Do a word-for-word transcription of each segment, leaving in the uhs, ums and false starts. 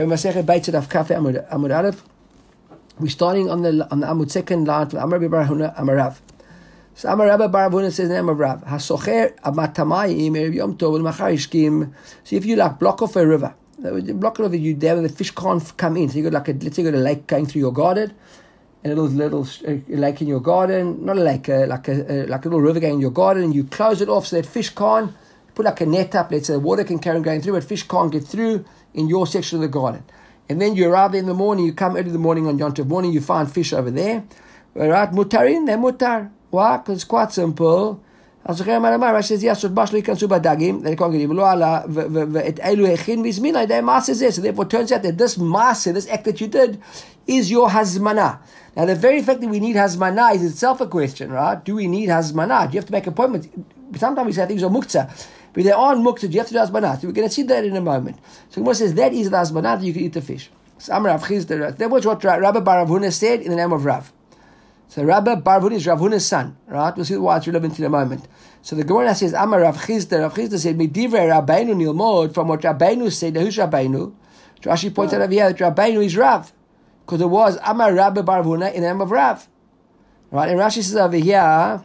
Masechet Beitzah Daf Kaf Amud Amud Aleph. We're starting on the on the Amud second line from Amar Bar Huna Amar Rav. So Amar Rabba Bar Huna says the name of Rav. Hasocher Abatamayim Erev Yom Tov L'Machar Yishkim. So if you like block off a river, block it over you there, the fish can't come in. So you got like a let's say you got a lake going through your garden, and a little little lake in your garden, not a lake, uh, like a uh, like a little river going in your garden, and you close it off so that fish can't. Put like a net up, let's say the water can carry on going through, but fish can't get through in your section of the garden. And then you arrive there in the morning, you come early in the morning on Yom Tov morning, you find fish over there. Right, mutarin, they're mutar. Why? Because it's quite simple. Rashi says, yes, they can't get evil. So therefore it turns out that this maaseh, this act that you did, is your hazmanah. Now the very fact that we need hazmanah is itself a question, right? Do we need hazmanah? Do you have to make appointments? Sometimes we say things are muktzah, but they aren't muktzah. You have to do hazmanah. So we're going to see that in a moment. So Gemara says that is the hazmanah that you can eat the fish. So Amar Rav Chizda, that was what Rabbi Bar Huna said in the name of Rav. So Rabbi Bar Huna is Rav Huna's son, right? We'll see why it's relevant in a moment. So the Gemara says Amar Rav Chizda. Rav Chizda said Midivrei Rabbeinu nilmod, from what Rabbeinu said. Who's Rabbeinu? Rashi points out over here that Rabbeinu is Rav, because it was Amar Rabbi Bar Huna in the name of Rav, right? And Rashi says over here,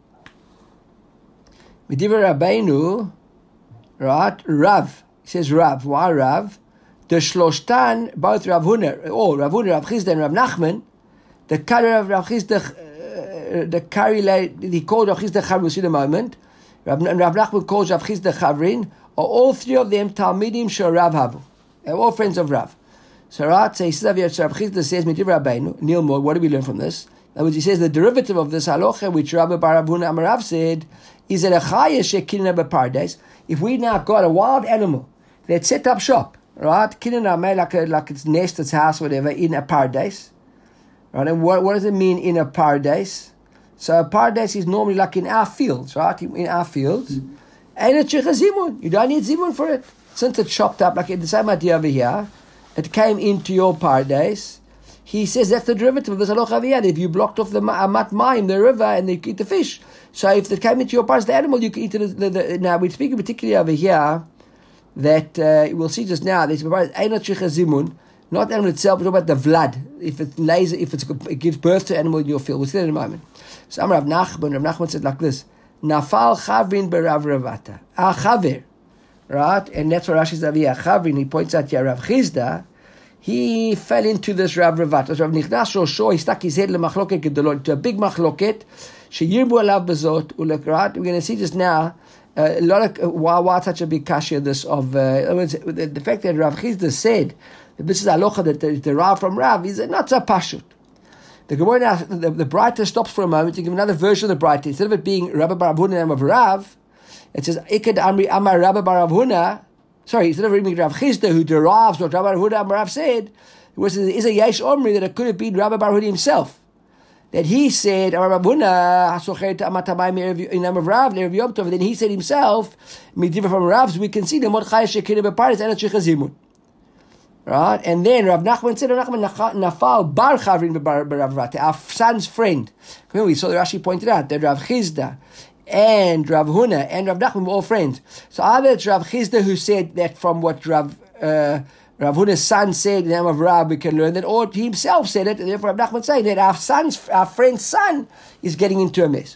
Midivrei Rabbeinu, right? Rav. He says Rav. Why Rav? The Shloshtan, both Rav Huna, or Rav Huna, Rav Chizda, and Rav Nachman, the carry of Rav Chizda, uh, the carry, he called Rav Chizda Chavrin, we'll see in a moment. Rav, and Rav Nachman calls Rav Chizda Chavrin, are all three of them Talmidim Shel Rav Havu. They're all friends of Rav. So, right, so he says, Rav Chizda says, Midivrei Rabbeinu, Nilmod, what do we learn from this? In other words, he says the derivative of this halacha, which Rabbi Bar Huna Amar Rav said, is that a chaya shekilna bepardes. If we now got a wild animal that set up shop, right, kilna made like a, like its nest, its house, whatever, in a paradise, right? And what, what does it mean in a paradise? So a paradise is normally like in our fields, right? In our fields, and it's a zimun. You don't need zimun for it, since it's chopped up. Like the same idea over here, it came into your paradise. He says that's the derivative of this halacha over here. If you blocked off the amat mayim, the river, and you eat the fish. So if it came into your parts, the animal, you can eat it. The, the, now we're speaking particularly over here that uh, we'll see just now. There's not the animal itself, but about the vlad. If it lays, if it's, it gives birth to an animal in your field, we'll see that in a moment. So Amar Rav Nachman, Rav Nachman said like this: Nafal chavrin berav ravata. Ah chaver, right? And that's what Rashi says over here. Chavrin. He points out here Rav Chizda. He fell into this Rav Ravata. Rav Nichnas Rosho, he stuck his head lemachloket gedolot, to a big machloket. Sheyirbu alav bezot ulekrat. We're going to see just now uh, a lot of uh, why why such a big kasha this of uh, the, the fact that Rav Chizda said that this is halacha that derived from Rav is not so pashut. The Gemara now, the, the Breita stops for a moment to give another version of the Breita. Instead of it being Rabbi Bar Huna in the name of Rav, it says Ikad Amri Amar Rabbi Bar Huna. Sorry, instead of reading Rav Chizda, who derives what Rabbi Bar Huna Rav said, it was is a yesh omri that it could have been Rabbi Bar Huna himself. That he said, Rabbi Huna, hasocher ta'amatamayim in name of Rav, Erev Yom Tov. Then he said himself, midivah from Rav's, we can see the mod chaya shekina beparis and chichazimun. Right, and then Rav Nachman said, Rav Nachman nafal bar chavrin bebar Rav Ravata, our son's friend. Remember, we saw that Rashi pointed out that Rav Chizda and Rav Huna and Rav Nachman were all friends. So either it's Rav Chizda who said that from what Rav uh, Rav Huna's son said in the name of Rav, we can learn that, or he himself said it, and therefore Rav Nachman saying that our son's, our friend's son is getting into a mess.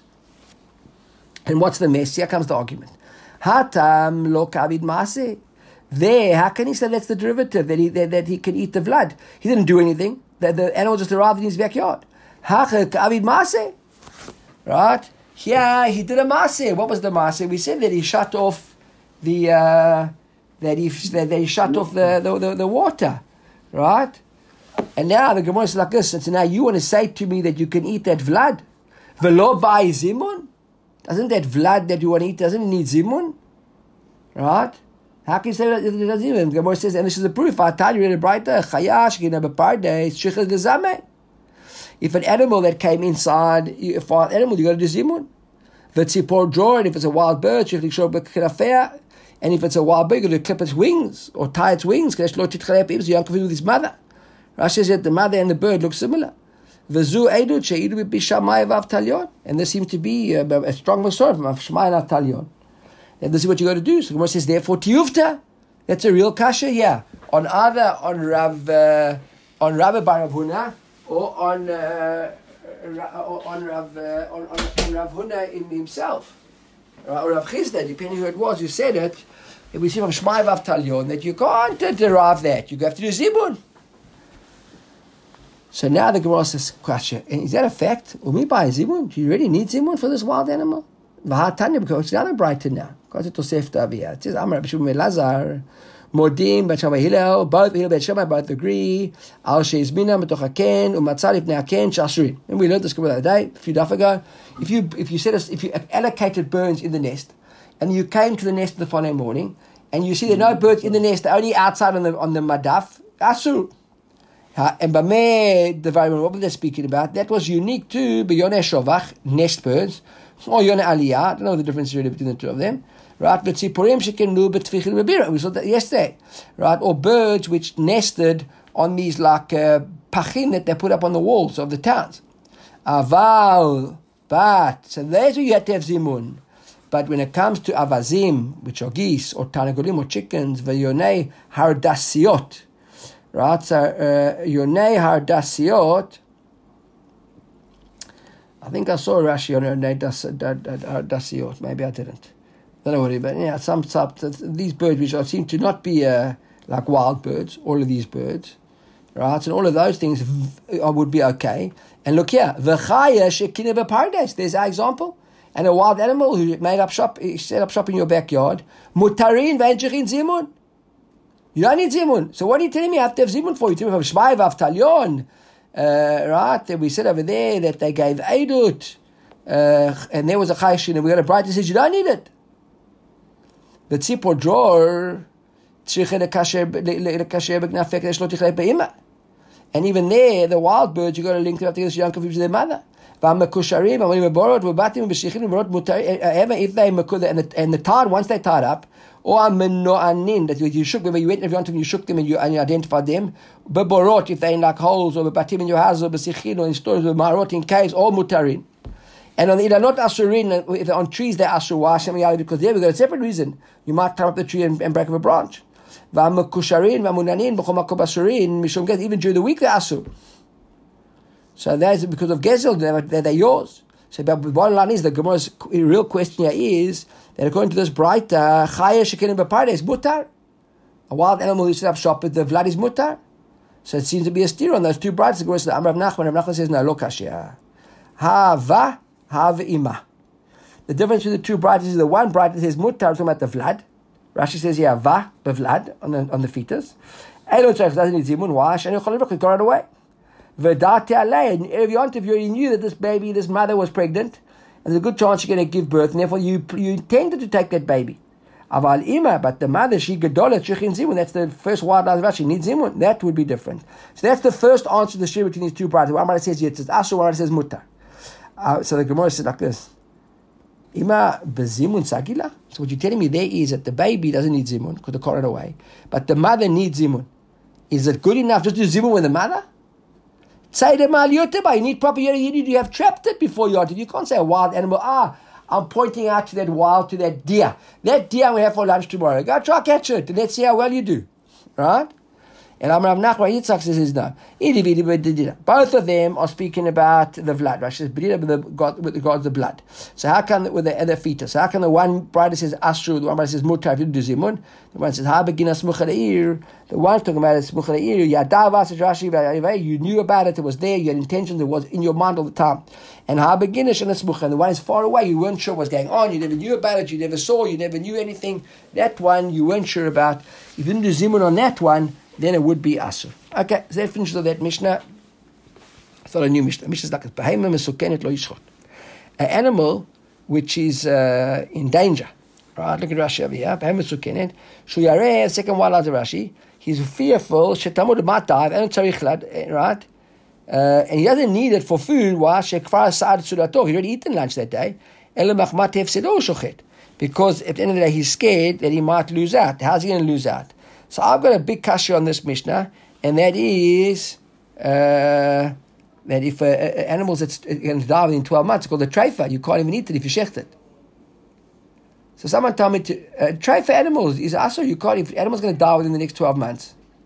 And what's the mess? Here comes the argument. Hatam lo kavid maaseh. There, how can he say that's the derivative, that he that, that he can eat the blood? He didn't do anything. The, the animal just arrived in his backyard. Hacha kavid maaseh. Right? Yeah, he did a maaseh. What was the maaseh? We said that he shut off the uh, that he that he shut off the, the, the, the water, right? And now the Gemara is like this. And so now you want to say to me that you can eat that vlad, velo by zimun? Doesn't that vlad that you want to eat doesn't it need zimun, right? How can you say that it doesn't even? The Gemara says, and this is the proof. I tell you in the brighter chayash can have a parday shichas gezame. If an animal that came inside, if an animal, you got to do zimun. V'tzipor draw, and if it's a wild bird, and if it's a wild bird, you got to clip its wings or tie its wings. So you don't confuse with his mother. Rashi says that the mother and the bird look similar. V'zu edut she'idu b'shamay v'av talyon, and this seems to be a, a strong masor from Shmai and Talyon. And this is what you got to do. So the Gemara says, therefore, tiyuvta. That's a real kasha, yeah. on either on Rav uh, on Rabbi Bar Rav Huna or on uh, on Rav uh, on, on Rav Huna in himself, or Rav Chisda, depending who it was who said it. We see from Shmai Vav Talyon that you can't derive that. You have to do Zibun. So now the Gemara says, question, is that a fact? Umi by Zibun? Do you really need Zibun for this wild animal? V'hatanya, because it's another brighter now. Because it's Tosefta Aviyah. It says, Amar Rabbi Shimon ben Lazar, Modim, Bet Shammai Hillel, both Hillel, Bet Shammai, both agree. Al Sheiz Mina, Metoch HaKen, Umatzar Ibnei HaKen, Shashurin. And we learned this Gemara the other day, a few days ago. If you if you said if you allocated birds in the nest, and you came to the nest the following morning, and you see there are no birds in the nest, they're only outside on the on the madaf, asur. And Bameh, the very what they're speaking about, that was unique to B'yoneh Shovach, nest birds, or Yoneh Aliyah. I don't know the difference really between the two of them. Right, but Tzipurim shekenu b'tfichim b'bira. We saw that yesterday. Right, or birds which nested on these like uh, pachin that they put up on the walls of the towns. Aval, but so there's where you have to have zimun. But when it comes to avazim, which are geese or tanagolim or chickens, v'yonei hardasiot, right? So uh, yonei hardasiot. I think I saw Rashi on yonei hardasiot. Maybe I didn't. I don't know what it is, but yeah, some sub these birds which are, seem to not be uh, like wild birds. All of these birds, right? And all of those things v- would be okay. And look here, v'chaya shekina b'pardes. There's our example. And a wild animal who made up shop, he set up shop in your backyard. Mutarin v'enchechin zimun. You don't need zimun. So what are you telling me I have to have zimun for? You tell me from Shmai Vav Talyon, uh, right? That we said over there that they gave edut, uh, and there was a chayshin, and we got a bright that says you don't need it. The tzipor drawer, and even there, the wild birds you got to link them up together so you don't confuse their mother. If they and the, and the tied once they tied up, or that you shook them, you went in front of them, you shook them and you, and you identified them. Beborot if they in like holes or batim in your house or besichin or in stores or marot in caves, all mutarin. And on the they're not asurin, if they're on trees they're asur because there we got a separate reason. You might climb up the tree and, and break up a branch. Even during the week they're asur. So that's because of Gezel, they're, they're yours. So the bottom line is, the Gemara's real question here is that according to this bright, Chaya Shekenim B'Pardes is mutar. A wild animal who set up shop at the Vlad is mutar. So it seems to be a steer on those two brights. The Gemara says, Amar Rav Nachman, Rav Nachman says, no, lo kashya. Hava, have ima. The difference between the two brights is the one bright that says mutar, talking about the Vlad. Rashi says, yeah, va, bevlad, on the, on the fetus. Elo Tzarech doesn't need zimun, why? Shani Chol Livrak, got it away. V'dati alei, and if you interview, you knew that this baby, this mother was pregnant, and there's a good chance you're going to give birth, and therefore you you intended to take that baby. Aval ima, but the mother, she gedolet, shechin zimun, that's the first wild line of she needs zimun, that would be different. So that's the first answer to the shir between these two brothers. One says yes, it's asur, one says mutar. Uh, so the Gemara says like this. Ima bezimun sagila? So what you're telling me there is that the baby doesn't need zimun, because they caught it away, but the mother needs zimun. Is it good enough just to do zimun with the mother? Say the mal yoteba, you need proper you need you have trapped it before you you can't say a wild animal. Ah, I'm pointing out to that wild, to that deer. That deer we have for lunch tomorrow. Go try catch it and let's see how well you do. Right? And Amar Rav Nachman Yitzchak says no. Both of them are speaking about the blood. Right? Says with the God with regards to the blood. So how can with the other fetus? So how can the one brother says asru, the one brother says mutar if you do zimun? The one says ha begin smucha leir. The one talking about is smucha leir. Yadava says Rashi, you knew about it. It was there. You had intentions. It was in your mind all the time. And ha beginish and the smucha. And the one is far away. You weren't sure what's going on. You never knew about it. You never saw. You never knew anything. That one you weren't sure about. If you didn't do zimun on that one, then it would be asur. Okay, so that finishes that Mishnah. I thought I knew Mishnah. Mishnah is like a behema mesukenet lo yishchot. An animal which is uh, in danger. Right, look at Rashi over here. Behema mesukenet. Shu yareh, second one out of Rashi. He's fearful. Shetamud might die. And tzarich lad, right? Uh, and he doesn't need it for food. Why? Shekfar sa'ad sudato. He already eaten lunch that day. Elo machmat hefsedo shochet. Because at the end of the day, he's scared that he might lose out. How's he going to lose out? So I've got a big kasha on this Mishnah, and that is uh, that if uh, animals that's going to die within twelve months, it's called a treifa. You can't even eat it if you shecht it. So someone told me to uh, treifa animals is also you can't. If animals going to die within the next twelve months,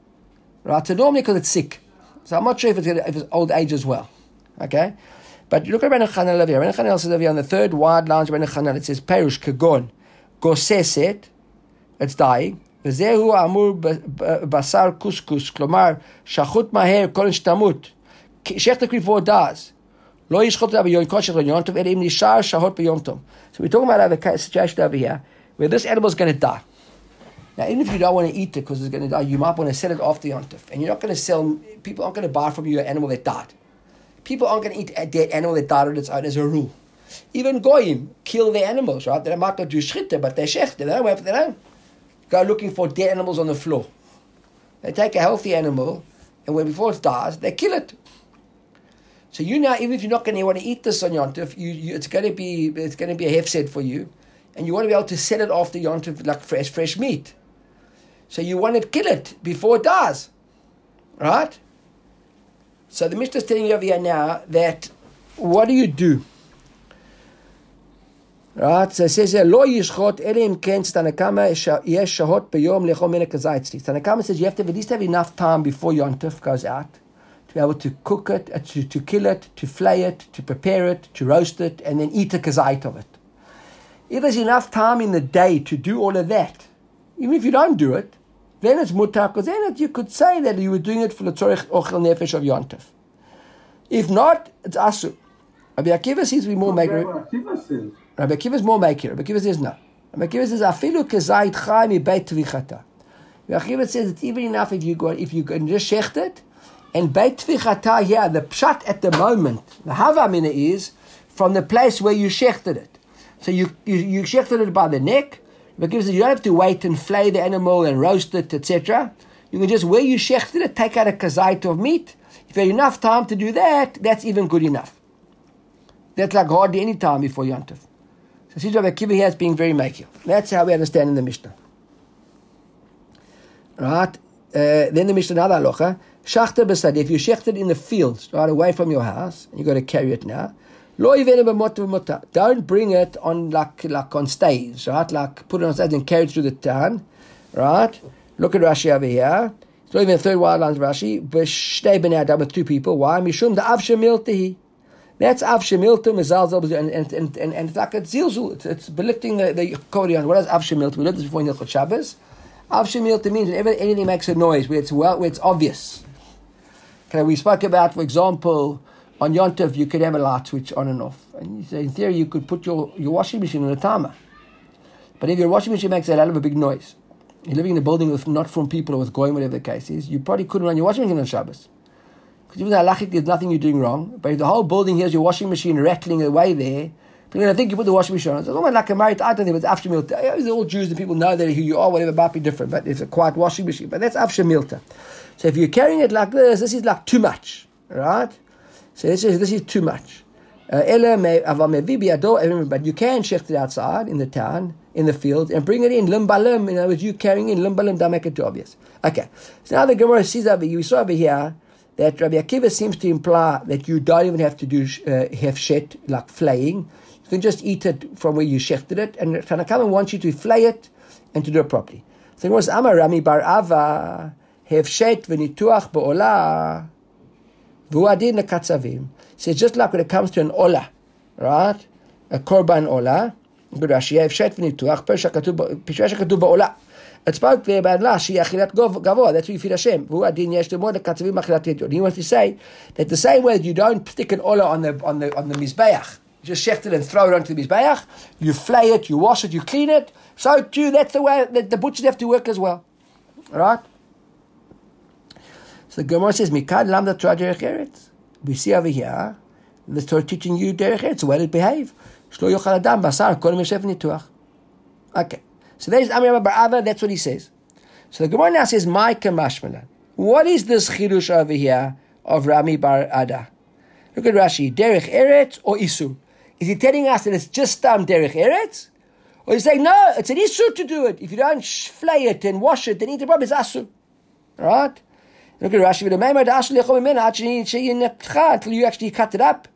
right? So normally because it's sick. So I'm not sure if it's, gonna, if it's old age as well. Okay? But you look at Rabbeinu Chananel over here. Rabbeinu Chananel says over here on the third wide line of Rabbeinu Chananel, it says, Perush Kagon Goseset, it's dying. V'zehu amur basar kuskus, klomar, shachut maher kol shtamut. Shechta before it dies. Lo yishchot rabbi yon koshech lo yom tov, elim nishar shahot b'yom tov. So we're talking about a situation over here where this animal is going to die. Now, even if you don't want to eat it because it's going to die, you might want to sell it after Yom Tov. And you're not going to sell, people aren't going to buy from you an animal that died. People aren't going to eat a dead animal that died on its own as a rule. Even Goyim kill their animals, right? They might not do shchita, but they shecht. They don't, they don't go looking for dead animals on the floor. They take a healthy animal, and when before it dies, they kill it. So you now, even if you're not going to want to eat this on Yom Tov, you, you, it's going to be it's going to be a hefsed for you, and you want to be able to sell it after Yom Tov like fresh fresh meat. So you want to kill it before it dies, right? So the Mishnah is telling you over here now that what do you do? Right? So it says here, Lo yishchot elim ken Tanakama yesh shahot b'yom lechol min hakazaytzli. Tanakama says you have to at least have enough time before Yom Tov goes out to be able to cook it, uh, to, to kill it, to flay it, to prepare it, to roast it, and then eat a kazayt of it. If there's enough time in the day to do all of that, even if you don't do it, then it's mutar, because then you could say that you were doing it for the tzorech ochel nefesh of Yom Tov. If not, it's asu. Rabbi Akiva seems to be more maker. Rabbi Akiva is more maker. Rabbi Akiva says no. Rabbi Akiva says afilu kezayit chai mi beit tvichata. Rabbi Akiva says it's even enough if you go if you can just shecht it, and beit tvichata here, the pshat at the moment, the havamina is from the place where you shechted it. So you you, you shechted it by the neck. Because you don't have to wait and flay the animal and roast it, et cetera. You can just, where you shechted it, take out a kazait of meat. If you have enough time to do that, that's even good enough. That's like hardly any time before Yom Tov. So see Rabbi Akiva here as being very makir. That's how we understand in the Mishnah. Right? Uh, then the Mishnah, another halacha. Shachter b'sadeh. If you shechted in the fields, right away from your house, and you got to carry it now, don't bring it on like like on staves, right? Like put it on staves and carry it through the town, right? Look at Rashi over here. It's not even the third wild line of Rashi. B'shtei b'nei adam, with two people. Why? Mishum the av shemiltehi. That's av shemiltum mezalzel, and and and and and it's like a zilzul. It's, it's belifting the the Kodeon. What is av shemiltum? We learned this before in Hilchot Shabbos. Av shemiltum means whenever anything makes a noise, where it's well, where it's obvious. Okay, we spoke about, for example, on Yom Tov, you could have a light switch on and off. And you say, in theory, you could put your, your washing machine on a timer. But if your washing machine makes a lot of a big noise, you're living in a building with not from people or with going, whatever the case is, you probably couldn't run your washing machine on Shabbos. Because even though halachic, there's nothing you're doing wrong. But if the whole building hears your washing machine rattling away there, people are going to think you put the washing machine on. It's almost like a married item, but it's after milta. They're all Jews and people know that who you are, whatever, might be different. But it's a quiet washing machine. But that's after milta. So if you're carrying it like this, this is like too much. Right? So this is, this is too much. Uh, but you can shecht it outside, in the town, in the field, and bring it in, lim balim. In other words, you carrying in, lim balim, don't make it too obvious. Okay. So now the Gemara sees over here, we saw over here, that Rabbi Akiva seems to imply that you don't even have to do uh, hefshet, like flaying. You can just eat it from where you shechted it, and Tanakama wants you to flay it and to do it properly. So the Gemara says, Amar Rami bar Ava, hefshet v'nituach ba'olah, v'uadin nekatzavim. So it's just like when it comes to an olah, right? A korban olah. Good Rashi, hefshet v'nituach, pisha katuv ba'olah. It spoke there about la she achilat gavoa. That's what you feed Hashem. V'uadin yesh demod nekatzavim achilat yedod. He wants to say that the same way that you don't stick an olah on the on the on the mizbeach, you just shecht it and throw it onto the mizbeach. You flay it, you wash it, you clean it. So too, that's the way that the butchers have to work as well, right? So the Gemara says, "Mikad lamda Torah derech eretz." We see over here the Torah teaching you derech eretz, the way to behave. Shlo yochal adam basar kol yosef nituach. Okay, so there's Amir Bar Ava. That's what he says. So the Gemara now says, "My kamashmalan." What is this chidush over here of Rami Bar Ada? Look at Rashi. Derech eretz or isur? Is he telling us that it's just um derech eretz? Or he's saying, no, it's an isur to do it. If you don't flay it and wash it, then eat the problem, it's asur. Right? Look at Rashi. Until you actually cut it up.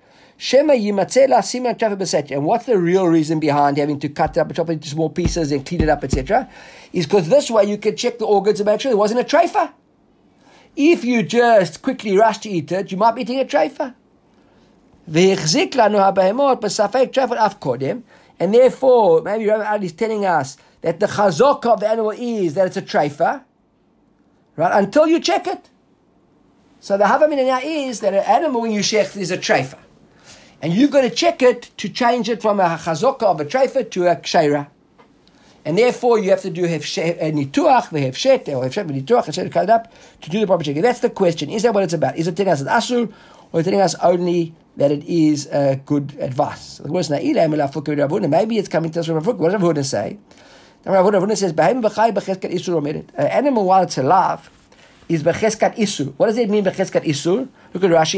And what's the real reason behind having to cut it up and chop it into small pieces and clean it up, et cetera? Is because this way you can check the organs and make sure there wasn't a treifa. If you just quickly rush to eat it, you might be eating a treifa. והחזיק לנו הבהמות בספק treifa אף קודם, and therefore, maybe Rabbi Ali is telling us that the chazaka of the animal is that it's a treifa, right? Until you check it. So the havamina now is that an animal when you shech is a treifa. And you've got to check it to change it from a chazaka of a treifa to a ksheira. And therefore you have to do a nituach, v'hefshet, or hefshet v'nituach, et cetera, cut it up, to do the proper checking. That's the question. Is that what it's about? Is it telling us it's asur, or is it telling us only that it is uh, good advice? Maybe it's coming to us from Rav Huna. What does Rav Huna say? Rav Huna says, an animal while it's alive is becheskat isur. What does it mean becheskat isur? Look at Rashi.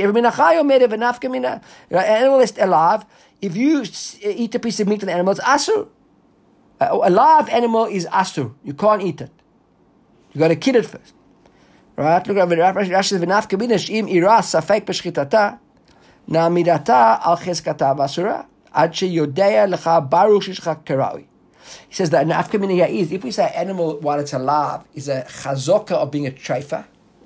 An animal is alive. If you eat a piece of meat of an animal, it's asur. A live animal is asur. You can't eat it. You got to kill it first. Right? Look at Rashi says, v'nafka mina she'im ira safek b'shchitata na'amidata al cheskata v'asura ad sheyodea lecha baruch shishcha karaui. He says that nafka mina is, if we say animal while it's alive is a chazaka of being a treifa,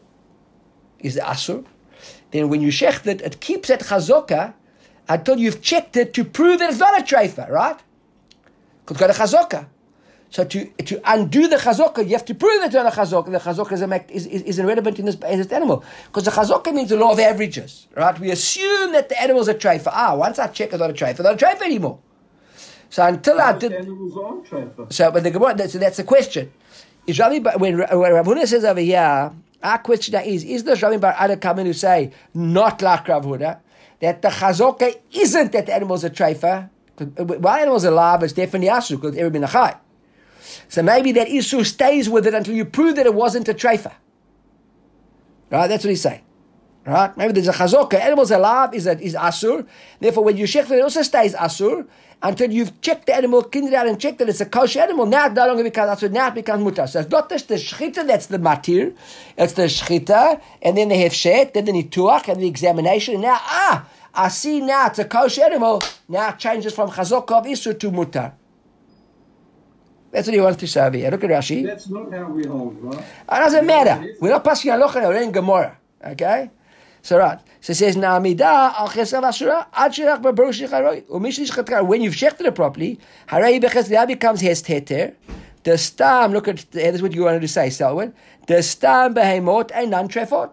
is the asur, then when you shecht it, it keeps that chazaka until you've checked it to prove that it's not a treifa, right? Because it's got a chazaka. So to to undo the chazaka, you have to prove that it's not a chazaka. The chazaka is, a, is, is, is irrelevant in this, in this animal. Because the chazaka means the law of averages, right? We assume that the animal's a treifa. Ah, once I check it's not a treifa, it's not a treifa anymore. So until I did... Animals are treifa. So, but the Gemara, so that's the question. Is Rabbi, when, when Rav Huna says over here, our question is, is the Rabbi Bar Ada coming to say, not like Rav Huna, that the chazaka isn't that the animal's a treifa? While animals are alive, it's definitely asur, because it's been a chai. So maybe that isur stays with it until you prove that it wasn't a treifa. Right? That's what he's saying. Right? Maybe there's a chazaka. Animals alive is, a, is asur. Therefore, when you shech it, it also stays asur until you've checked the animal, cleaned it out, and checked that it's a kosher animal. Now it no longer becomes asur. Now it becomes mutar. So it's not just the shchita that's the matir. It's the shchita, and then the hefshet, then the nituach, and the examination. And now, ah, I see now it's a kosher animal. Now it changes from chazaka of isur to mutar. That's what he wants to say over here. Look at Rashi. That's not how we hold, right? It doesn't matter. We're not passing halacha now. We're in Gemara. Okay? So right. So it says, Na'amida al chesav asura ad shirach b'baruch shicharoi. U'mish shichatgar. When you've checked it properly, harei b'ches that becomes hest heter. The stam, look at, that's what you wanted to say, Selwyn. The stam behemot and non trefot.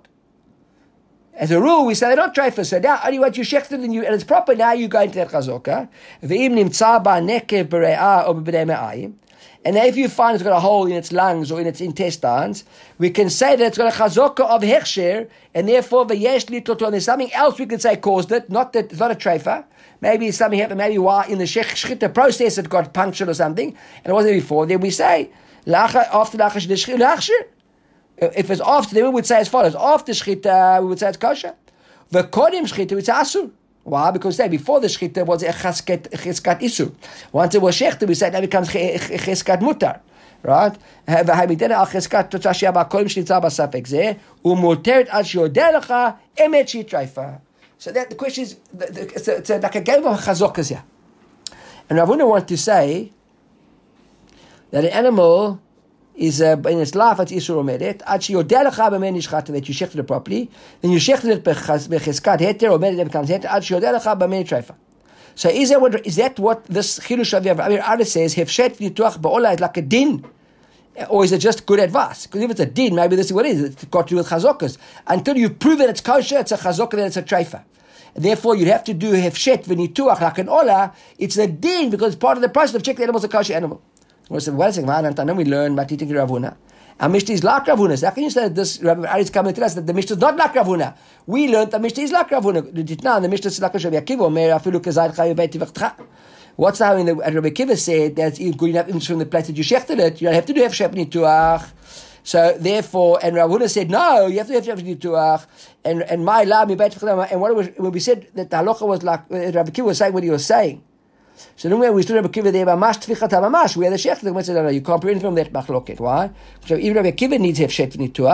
As a rule, we say they're not treifas. So now, only once you checked it and, you, and it's proper, now you go into that chazaka. V'im nimtza ba nekev b're'ah or b'b'dei me'ayim. And if you find it's got a hole in its lungs or in its intestines, we can say that it's got a chazaka of hechsher, and therefore v'yesh litoton. There's something else we can say caused it, not that it's not a treifa. Maybe something happened, maybe while in the shechita process it got punctured or something, and it wasn't before. Then we say, after lachasher, if it's after, then we would say as follows. After shchita, we would say it's kosher. V'kodim shchita, we would say asur. Why? Because say before the shchita was a cheskat isur. Once it was shechta, we said that becomes cheskat mutar, right? V'hamidena al cheskat totzashia ba'kolim shnitza b'safek zeh u'muteret al shiodeh lecha emet shitraifa. So that the question is, it's, a, it's a, like a game of chazokas here. And Rav Huna wants to say that an animal is uh, in its life it's isur omedet ad sheyodeh lecha b'men nishchata, that you shechted it properly, then you shechted it b'cheskat heter omedet, it becomes heter ad sheyodeh lecha b'men treifa. So is that what is that what this chidush of Rabbi Ada says? Hefshet v'nituach ba'ola is like a din, or is it just good advice? Because if it's a din, maybe this is what it is. It's got to do with chazokas. Until you prove that it's kosher, it's a chazokah, then it's a treifa. Therefore, you'd have to do hefshet v'nituach like an ola. It's a din because it's part of the process of checking the animal's a kosher animal. We said, wait a second, then we learn Matitik Rav Huna. And Mishnah is like Rav Huna. So how can you say that this Rabbi Ari is coming to us that the Mishnah is not like Rav Huna? We learned that Mishnah is like Rav Huna. Now the Mishnah is like Rabbi Akiva. What's how in the Rabbi Akiva said that it's good enough even from the place that you shechted it, you don't have to do Hefshep Nituach. So therefore, and Rav Huna said, no, you have to have Hefshep Nituach. And and my lab, and what it was, when we said that the halacha was like, Rabbi Akiva was saying what he was saying. So then we stood Rabbi Akiva there, mamash tfichata mamash, where the shech, the Gemara said, no, no, you can't prevent from that machloket. Why? So even Rabbi Akiva needs hefshet v'nituach.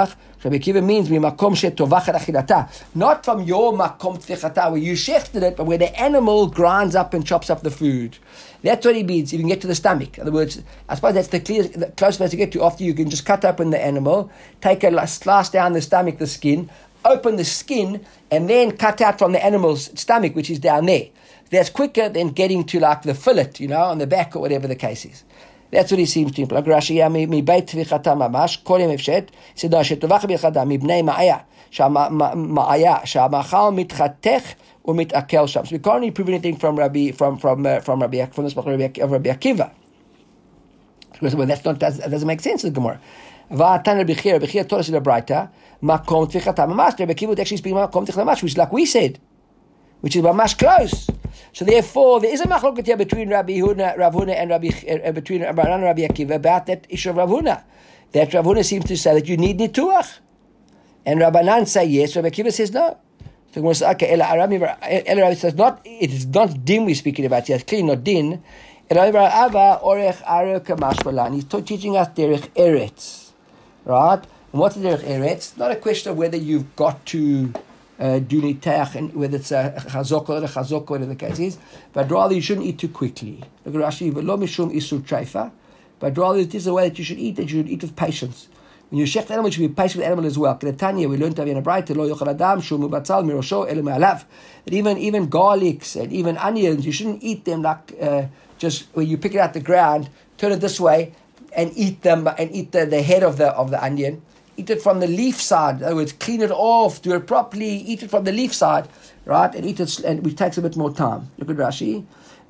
Rabbi Akiva means mimakom shetovachat achilata, not from your makom tvichata where you shechted it, but where the animal grinds up and chops up the food. That's what he means. You can get to the stomach. In other words, I suppose that's the, clear, the closest place to get to. After you can just cut open the animal, take a slice down the stomach, the skin, open the skin, and then cut out from the animal's stomach, which is down there. That's quicker than getting to like the fillet, you know, on the back or whatever the case is. That's what he seems to imply. Rashi, מבית תביחתה ממש, כל יום הפשט, סדרה שטובחת ביחדה, מבני מעיה, שהמעיה, שהמאכל מתחתך ומתעכל שם. So we can't really prove anything from Rabbi, from from uh, from Rabbi, from this of Rabbi, of Rabbi Akiva. Because well, that's not that doesn't make sense in the Gemara. Va'atan Rabbi Chia, Rabbi Chia told us in the Braita, makom tvichata mamash. Rabbi Akiva would actually speak makom tvichata mamash, which is like we said, which is mamash close. So therefore, there is a machloket here between Rabbi Huna, Rav Huna, and Rabbi uh, between Rabbi and Rabbi Akiva about that issue of Rav Huna. That Rav Huna seems to say that you need nituach, and Rabbanan say yes. Rabbi Akiva says no. So we say okay. Ela Rabbi Ela says not. It is not din we're speaking about here. It's clearly not din. Ela Rabbi Abba orech arek mashmalan. He's teaching us derech eretz, right? And what's derech eretz? Not a question of whether you've got to. Uh, do nitach, and whether it's a chazok or a chazok, whatever the case is, but rather you shouldn't eat too quickly. Look at Rashi, v'lo mishum isur treifa, but rather it is a way that you should eat, that you should eat with patience. When you shecht animal, you should be patient with the animal as well. Ketanya, we learned to have in a bright, lo yochel adam shumu batzal mirosho elu me'alav. That even even garlics and even onions, you shouldn't eat them like uh, just when you pick it out the ground, turn it this way, and eat them and eat the, the head of the of the onion. Eat it from the leaf side. In other words, clean it off, do it properly, eat it from the leaf side, right? And eat it, and it takes a bit more time. Look at Rashi.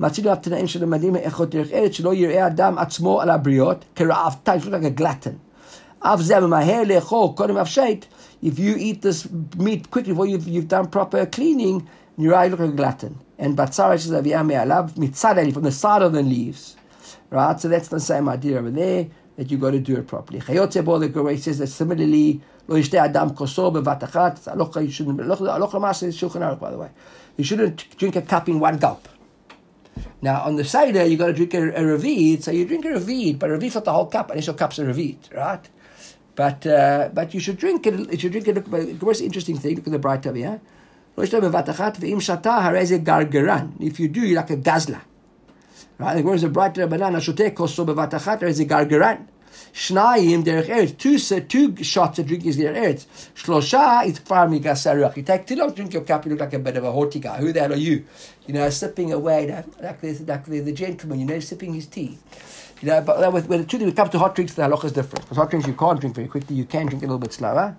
It's like a glutton. If you eat this meat quickly before you've, you've done proper cleaning, your eye look like a glutton. And batzara is from the side of the leaves, right? So that's the same idea over there, that you got to do it properly. Chayotze bo, the Gemara says that similarly, lo yishteh adam koso bevatachat. Alocha, you shouldn't. Alocha l'maseh is Shulchan Aruch, by the way. You shouldn't drink a cup in one gulp. Now on the Seder, you got to drink a, a revid, so you drink a revid, but a revid's not the whole cup. Initial cup's a revid, right? But uh, but you should drink it. You should drink it. Look, Gemara's interesting thing. Look at the bright over here. Lo yishteh bevatachat ve'im shata harei ze gargaran. If you do, you're like a gazla. Right, the Gemara is a bright banana. Shoteh koso bevatachat there is a gargaran. Shnayim derech eretz. Two two shots of drink is derech eretz. Shlosha is kfar migasaruach. You take two long, drink your cup. You look like a bit of a haughty guy. Who the hell are you? You know, sipping away like the like the, the gentleman. You know, sipping his tea. You know, but with when when it comes to hot drinks, the halacha is different. Because hot drinks you can't drink very quickly. You can drink a little bit slower.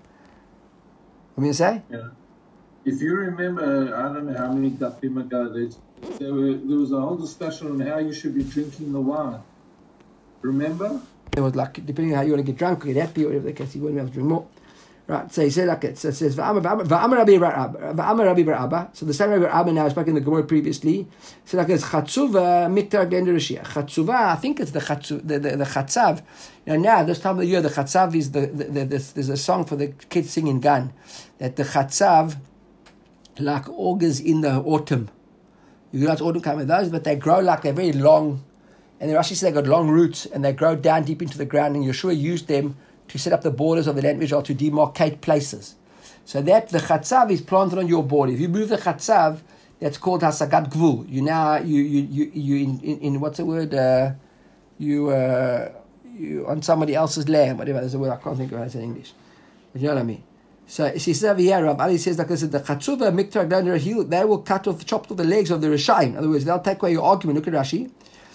What do you say? Yeah. If you remember, I don't know how many dapim ago, there, were, there was a whole discussion on how you should be drinking the wine. Remember? It was like, depending on how you want to get drunk or get happy or whatever the case, you wouldn't be able to drink more. Right, so he said like it. So it says, V'amar Rabbi Bar Abba. So the same Rabbi Bar Abba now is back in the Gemara previously. So like it's Chatzuva Miktar Glenderishia. Chatzuva, I think it's the Chatzuv, the, the, the Chatzav. You know, now, this time of the year, the Chatzav is the, the, the, the, there's a song for the kids singing gun, that the Chatzav, like augurs in the autumn. You guys autumn come with those, but they grow like they're very long, and the Rashi says they got long roots and they grow down deep into the ground, and Yeshua used them to set up the borders of the land of Israel to demarcate places. So that the chatzav is planted on your border. If you move the chatzav, that's called hasagat gvul. You now you you you you in, in, in what's the word? Uh, you uh, you on somebody else's land. Whatever there's a word I can't think of it in English. But you know what I mean. So she says over here, Rabbi Ali says like this: the chatzuva miktar glanir heel. They will cut off, chop off the legs of the Rishaim. In other words, they'll take away your argument. Look at Rashi.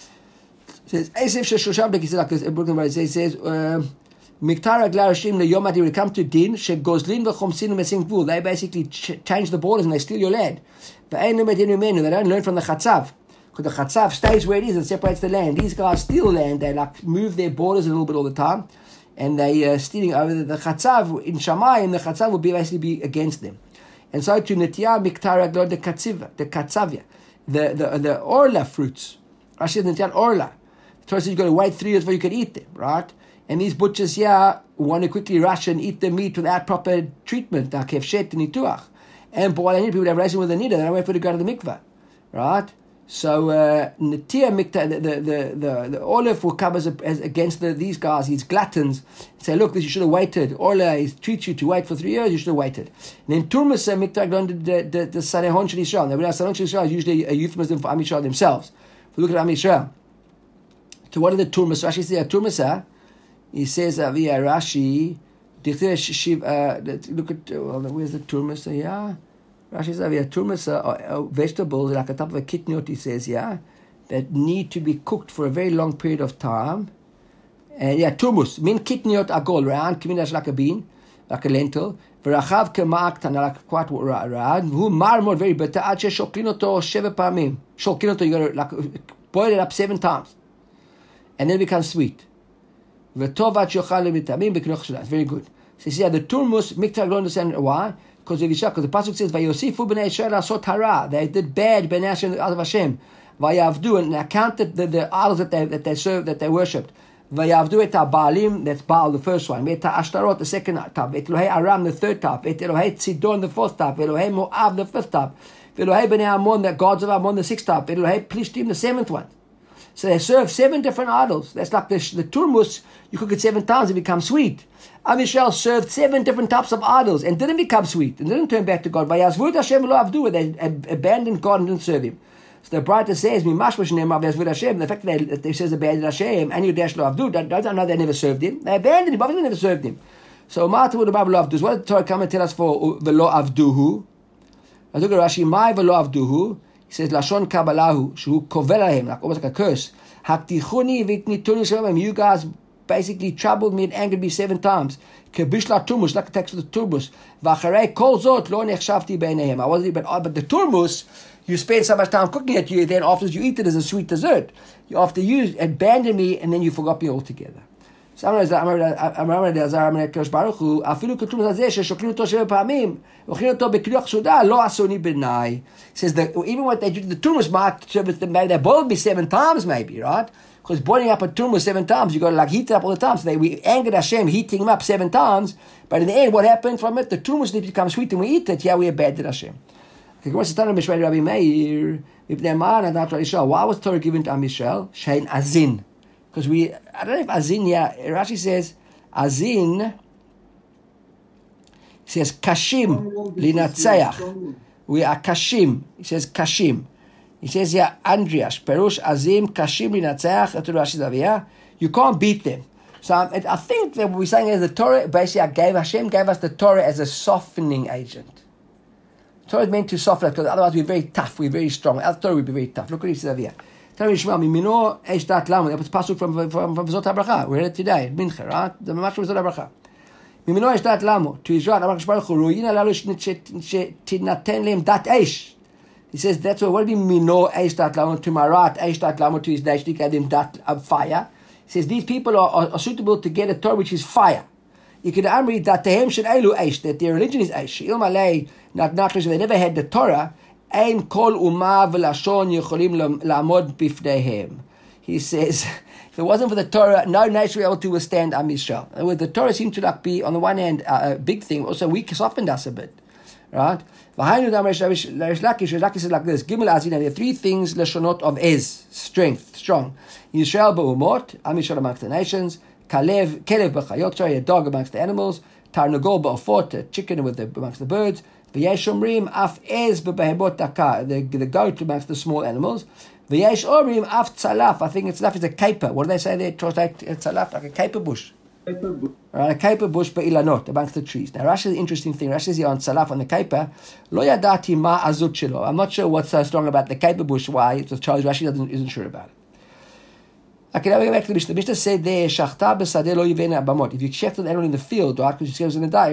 It says Esif sheshosham. Like he says like this. It says. Um, Miktar Aglarashim the Yom Adi will come to Din, Shegozlin v'chomsin v'mesing gvul. They basically ch- change the borders and they steal your land. They don't learn from the Chatzav. Because the Chatzav stays where it is and separates the land. These guys steal land, they like move their borders a little bit all the time. And they are uh, stealing over the, the Chatzav in Shamayim, the Chatzav will be basically be against them. And so to Netiyah Miktar Aglor the Katziva, the Katzavia, the, the, the Orla fruits. Rashi says Netiyah Orla. The Torah says you've got to wait three years before you can eat them, right? And these butchers here want to quickly rush and eat the meat without proper treatment, like hefshet and nituach. And but what I need, people have raised with the nida, they don't wait for to go to the mikveh, right? So uh, Netia Mikta, the, the, the, the, the Olaf will come as, a, as against the, these guys, these gluttons, and say, look, this you should have waited. Ola he treats you to wait for three years, you should have waited. And then Turmasa Mikta the the the Sanehon Shel Yisrael. Now, Sanehon Shel Yisrael is usually a euphemism for Am Yisrael themselves. If we look at Am Yisrael, so what are the Turmas? Rashi says Turmasa. He says uh, via Rashi. Uh, look at uh, well, where's the Turmasa? Yeah. Rashi says via Turmasa are uh, vegetables like a type of a kitniot. He says yeah, that need to be cooked for a very long period of time. And yeah, turmus min kitniot agol round, kiminas like a bean, like a lentil. V'rachav k'ma'ak like quite round. Who marmor very bitter. Ad she'shoklinoto sheva pamim. Shoklinoto you gotta like boil it up seven times, and then it becomes sweet. V'tovat yochal vitamin b'knoch shel. Very good. So yeah, the turmus mikta don't understand why. Because the pasuk says, "Vayosifu b'nei Yisrael asot hara." They did bad b'nei Yisrael out of Hashem. Vayavdu, and they counted the, the idols that they that they served, that they worshipped. Vayavdu et Baalim, that's Baal, the first one. Et Ashtarot, the second type. Et Elohei Aram, the third type. Et Elohei Tzidon, the fourth type. Elohei Moab, the fifth type. Elohei Bnei Ammon, the gods of Ammon, the sixth type. Elohei Plishtim, the seventh one. So they serve seven different idols. That's like the, the turmus. You cook it seven times, it becomes sweet. Am Yisrael served seven different types of idols and didn't become sweet and didn't turn back to God. Vayazvut Hashem lo avdu, they abandoned God and didn't serve Him. So the writer says, "Mimashmash ne'emar vayazvut Hashem." The fact that they, that they says abandoned Hashem and you dash lo avdu, that doesn't know they never served Him. They abandoned Him, obviously they never served Him. So Ma'at would about lo avdu. What did the Torah come and tell us for the lo avduhu? I look at Rashi, "My velo avduhu." He says, "Lashon kabalahu," shu kovel ahem, like almost like a curse. Haktichuni v'itnituni shalom. You guys basically troubled me and angered me seven times. Kebishla turmus, like the text of the turmus. V'acharei kol zot lo nechshavti beinehem. I wasn't even, but the turmus, you spend so much time cooking it, you then after you eat it as a sweet dessert. You after you abandoned me and then you forgot me altogether. So I'm going to say, I'm Baruch Hu, afilu keturmus hazeh sheshoklim oto sheva pa'amim, ochlim oto bekliach suda, lo asoni b'nai. He says that even what they do, the turmus might serve they boiled me seven times maybe, right? Because boiling up a turmus seven times, you got to like heat it up all the time. So they we angered Hashem, heating him up seven times. But in the end, what happened from it? The turmus needs to become sweet, and we eat it. Yeah, we abandoned Hashem. Okay, what's the Tanna B'Shvei Rabbi Meir? Why was Torah given to Am Yisrael? Shein azin. Because we, I don't know if azin. Yeah, Rashi says azin. He says kashim linatzeach. We are kashim. He says kashim. He says here, Andriash, Perush, Azim, Kashim, Linatzeach, you can't beat them. So um, I think that what we're saying is the Torah, basically, gave Hashem gave us the Torah as a softening agent. The Torah is meant to soften us, because otherwise we're very tough, we're very strong. Our Torah would be very tough. Look what he says over here. Tell me, Shmuel, Mimino Eish Dat Lamu, that was passed from from V'zot HaBracha. We read it today, Mincha, right? The Mamash V'zot HaBracha. Mimino Eish Dat Lamu, to Israel, Amar Baruch Hu, Ru'ina Lalu Tinaten Leim Dat Eish. He says that's what, what do you mean, Mino Eish Dat Lamu, to Marat Eish Dat Lamu, to his nation, he gave him that of fire. He says these people are, are, are suitable to get a Torah which is fire. You could read that Tehem Shel Elu Eish, that their religion is Eish. Ilmalei, not not they never had the Torah. Ein kol umah v'lashon yecholim la'amod bifneihem. He says, if it wasn't for the Torah, no nation would be able to withstand Am Yisrael. And the Torah seemed to like be, on the one hand, uh, a big thing, also we softened us a bit. Right? V'hainu dam Reish Lakish, Reish Lakish says like this, Gimel Azin, there are three things, leshonot of Ez, strength, strong. Yisrael ba'umot, Am Yisrael amongst the nations, Kalev, Kelev b'chayot, sorry, a dog amongst the animals, Tarnagol ba'ofot, a chicken with the, amongst the birds, V'yesh omrim af ez b'behemot daka, the the goat amongst the small animals. V'yesh omrim af tzalaf. I think it's tzalaf is a caper. What do they say there? Translate tzalaf like a caper bush. Caper bush. Right, a caper bush be'ilanot amongst the trees. Now Rashi is an interesting thing. Rashi is here on tzalaf on the caper. Lo yadati ma azut shelo. I'm not sure what's so strong about the caper bush. Why it was charged. Rashi doesn't isn't sure about it. Okay, now we go back to the Mishnah. The Mishnah said there, Shachta b'sadeh lo yivena abamot. If you check the animal in the field, right, because you see it's going to die,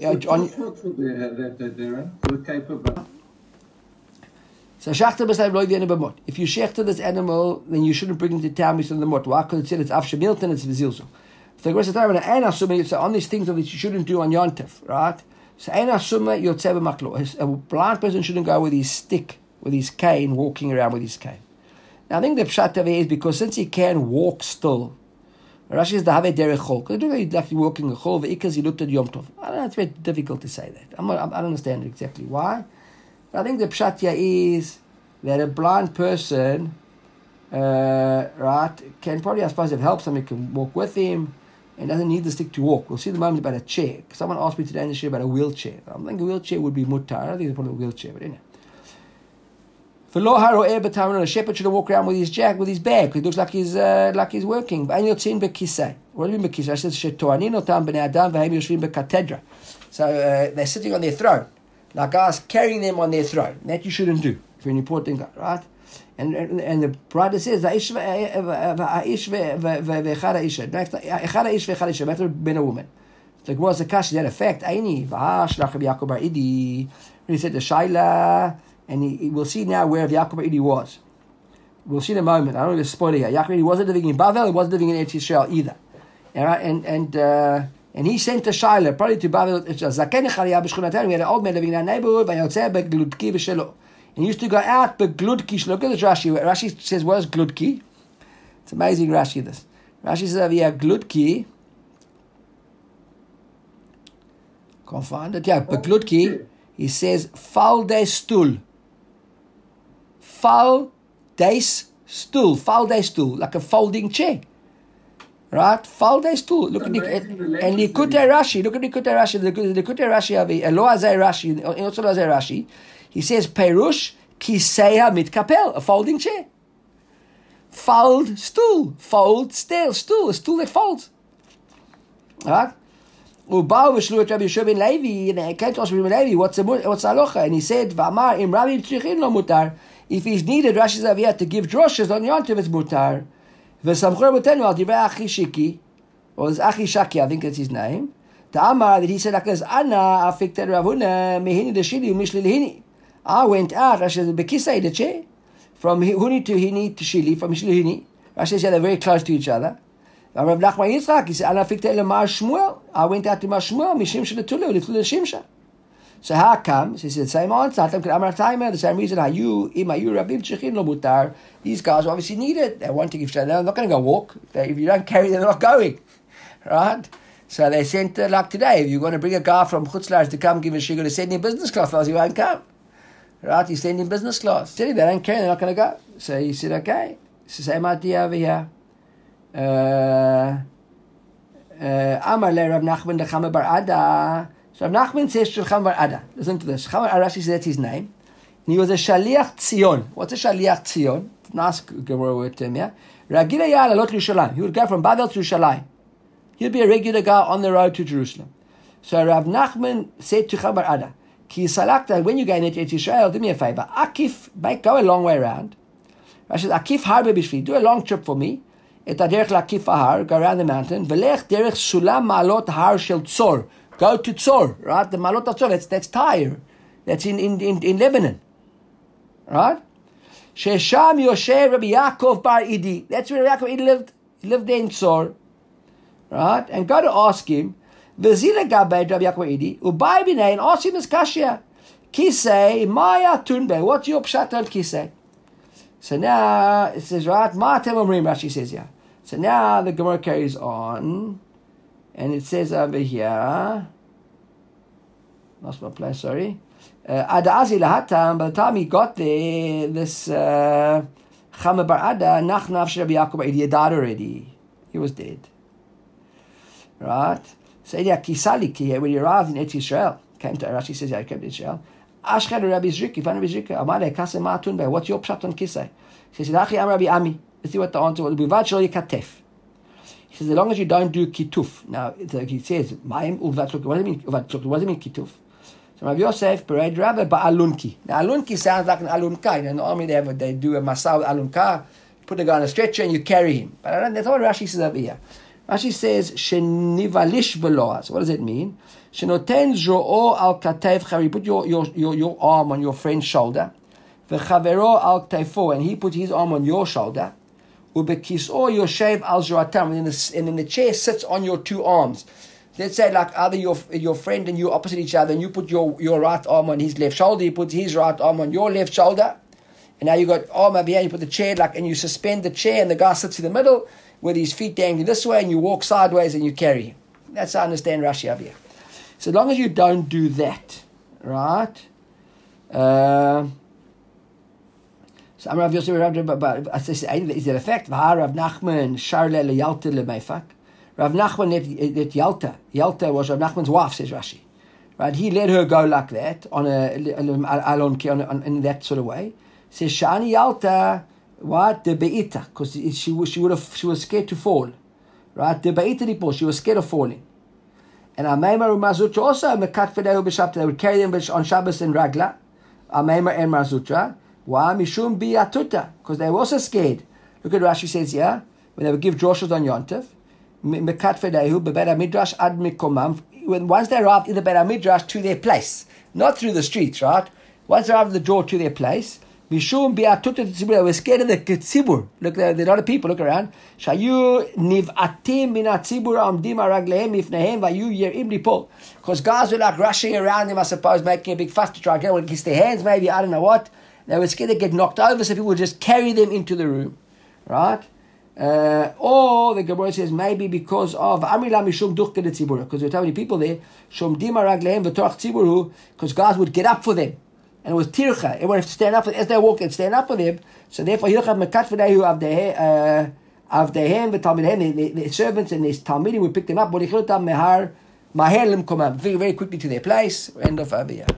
so Shachta b'sadeh lo yivena abamot. If you shechter this animal, then you shouldn't bring him to town based on the mot. Why? Because it said it's after Milton, it's v'zilzo. So the Gemara says, on these things that you shouldn't do on Yontif, right? So ein asuma yotzeh b'maklo. A blind person shouldn't go with his stick, with his cane, walking around with his cane. Now, I think the pshat over here is because since he can walk still, Rashi is the have derech chol. Because he's like walking a chol, ve'ikas he looked at Yom Tov. I don't know, it's very difficult to say that. I'm not, I don't understand exactly why. But I think the pshat here is that a blind person, uh, right, can probably, I suppose, if help somebody can walk with him and doesn't need the stick to walk. We'll see the moment about a chair. Someone asked me today in the show about a wheelchair. I think a wheelchair would be mutar. I don't think it's probably a wheelchair, but anyway. A shepherd should walk around with his jack, with his bag, because it looks like he's uh, like he's working. What do you mean bekisei? I said, so uh, they're sitting on their throne, like guys carrying them on their throne. That you shouldn't do if you're an important guy, right? And and, and the brother says, "Aish been a woman." So it was a kash that effect. Aini v'hash lachem Yaakov bar Idi. He said the Shaila. And he, he, we'll see now where Yaakov bar Idi was. We'll see in a moment. I don't want to spoil it here. Yaakov bar Idi wasn't living in Bavel. He wasn't living in Eretz Yisrael either. All right? And and uh, and he sent a Shaila probably to Bavel. We had an old man living in our neighborhood. And he used to go out begludki. Look at this Rashi. Rashi says, "What is gludki?" It's amazing. Rashi this. Rashi says over here, gludki. Can't find it. Yeah, begludki. He says, "Fal de stool." Fal des stool, fal des stool, like a folding chair, right? Fal des stool. Look at the and Likutei Rashi. Look at Likutei Rashi. The Likutei Rashi of Elo Hazei Rashi. Also Hazei Rashi. He says Perush Kiseya Mitkapel, a folding chair. Fold stool, fold still stool, a stool that folds. Right? Ubao v'shlu et Rabbi Yeshua ben Levi, and he came to us Rabbi Levi. What's the what's the halacha? And he said, "V'amar im Rabbi tzrichin lo mutar." If he's needed, Rashi Zaviyah to give droshes on Yontiv, it's mutar. V'samchur b'tenu al divrei Achi Shiki, or it's Achi Shaki, I think that's his name. The Amar that he said like this, "Ana afikted Ravuna mehini deshili umishli lehini." I went out. Rashi says bekisei the chair from Huni to Hini to Shili, from Shili to Hini. Rashi says they're very close to each other. Rav Nachman Yitzchak, he said, "Ana afikted lemar Shmuel." I went out to Mar Shmuel mishim sheletulu litulu shimsha. So how comes? He said the same answer. The same reason. How you, you, Rabbi Tzrichin lo mutar. These guys obviously need it. They want to give. They're not going to go walk. They, if you don't carry, they're not going, right? So they sent uh, like today. If you're going to bring a guy from Chutz La'aretz to come give a shigur, to send him business class, otherwise he won't come, right? You send him business class. Said they don't carry, they're not going to go. So he said, okay, it's the same idea over here. Uh, uh, Amar le Rav Nachman Chama bar Ada. So Rav Nachman says to Chama bar Ada. Listen to this. Chama Arashi says that's his name. And he was a Shaliach Tzion. What's a Shaliach Tzion? Nice Gemara word term, yeah? Ragila ya lalot Yerushalayim. He would go from Babel to Yerushalayim. He'd be a regular guy on the road to Jerusalem. So Rav Nachman said to Chama bar Ada, Ki salakta, when you go into Israel, do me a favor. Akif, go a long way around. Rashi says, Akif harbe bishvi. Do a long trip for me. Et aderech lakif ahar, go around the mountain. Velech derech sulam malot har shel tzor. Go to Tzor, right? The malot tzor, that's, that's Tyre. That's in, in, in, in Lebanon. Right? Shesham Yoshe Rabbi Yaakov bar Idi. That's where Rabbi Yaakov Idi lived. He lived there in Tzor. Right? And go to ask him, V'zile gabay Rabbi Yaakov Idi, Ubai b'nei, and ask him his kashya. Kisei, Maya tunbe. What's your pshat on Kisei? So now, it says, right, Ma tem omrim, Rashi says, yeah. So now the Gemara carries on, and it says over here, lost my place, sorry. Adazi lahatam, by the time he got there, this uh, Chama bar Ada, nachnav Rabbi Yaakov bar Idi, he died already. He was dead. Right? So yeah, Kisali, when he arrived in Eretz Yisrael, came to Rashi says, yeah, he came to Israel. Ashkad Rabbi Zriki, found Rabbi Zriki, Amale Kasem Matun Be. What's your pshat on Kisei? He says, Achi Am Rabbi Ami. Let's see what the answer was. Bivad Shlo Yikatef. He says, as long as you don't do kituf. Now he says, Ma'im Uvad Shlo. What does it mean? Uvad Shlo. What does it mean kituf? So Rabbi Yosef, Parade Rabbi, Ba'alunki. Now alunki sounds like an alunka. In the army they have they do a masal alunka. Put the guy on a stretcher and you carry him. But I don't, that's what Rashi says over here. Rashi says, Shenivalish Beloa. So what does it mean? Shenoten zo'o al katev chavi. Put your, your, your, your arm on your friend's shoulder. V'chavero al kateifo. And he put his arm on your shoulder. Ubekiso yoshev al zoatam. And then the chair sits on your two arms. Let's say like either your your friend and you opposite each other, and you put your, your right arm on his left shoulder, he puts his right arm on your left shoulder. And now you got arm over here, you put the chair like, and you suspend the chair, and the guy sits in the middle with his feet dangling this way, and you walk sideways and you carry him. That's how I understand Rashi over here. So as long as you don't do that, right? Uh, So I'm Rav Yosef, but I say, is it effect? Rav Nachman, Sharle le Yalta le Meifak. Rav Nachman, that Yalta, Yalta was Rav Nachman's wife, says Rashi. Right, he let her go like that on a alon on in that sort of way. Says Shani Yalta, what the beita, because she was she would have she was scared to fall. Right, the beita dipol, she was scared of falling. And Ameimer and Marzutra also mekat fedeu b'shabta. They would carry them on Shabbos and Ragla. Ameimer and Marzutra. Why mishum biatuta? Because they were also scared. Look at Rashi says here when they would give droshes on Yontif. Mekat fedeu bebeda midrash ad mikomam. When once they arrived in the Beit Midrash to their place, not through the streets, right? Once they arrived at the door to their place, Mishum bi'atuta tzibur, they were scared of the tzibur. Look, there are a lot of people. Look around. Shayu niv'atim min hatzibur amdim araglehem ifnehem vayu yerim lipo. Because guys were like rushing around them, I suppose, making a big fuss to try to get one against their hands, maybe, I don't know what. They were scared to get knocked over, so people would just carry them into the room, right? Uh, or the Gemara says maybe because of Amila Mishum Duchke de Tzibur, because there were so many people there. Shom Dima Raglehem v'Torach Tziburu, because guys would get up for them, and it was tircha. Everyone had to stand up for, as they walked and stand up for them. So therefore, Hilchah Mekat V'Dehu Avdehem Avdehem v'Talmidhem, the servants and his Talmidim would pick them up. Borichotam Mehar Maher Limkomam, very very quickly to their place. End of over here.